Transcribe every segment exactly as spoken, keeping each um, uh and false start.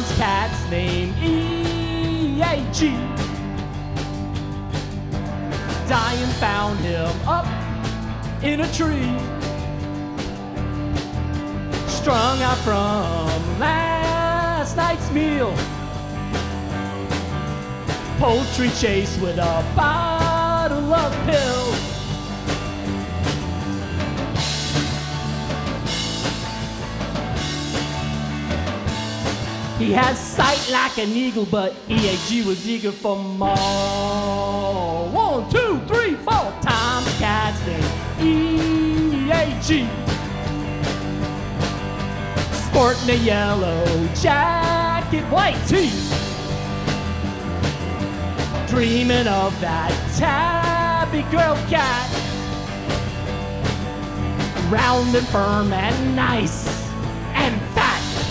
Tom's cat's name E A G. Diane found him up in a tree, strung out from last night's meal. Poultry chase with a bottle of pills. He has sight like an eagle, but E A G was eager for more. One, two, three, four. Tom's cat's name E A G. Sporting a yellow jacket, white teeth, dreaming of that tabby girl cat, round and firm and nice and fat.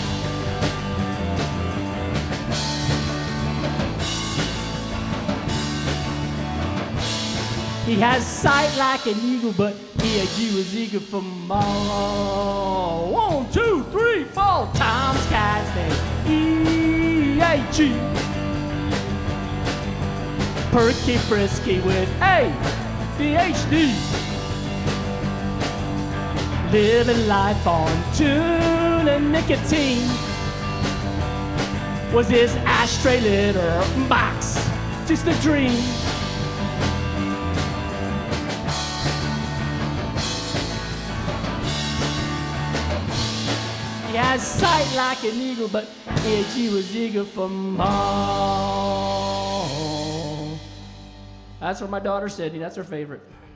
He has sight like an eagle, but E A G was eager for more. One, two, three, four. Tom's cat's name E A G. Perky frisky with A D H D, living life on tune and nicotine. Was his ashtray litter box just a dream? He has sight like an eagle, but E A G was eager for more. That's what my daughter said. That's her favorite.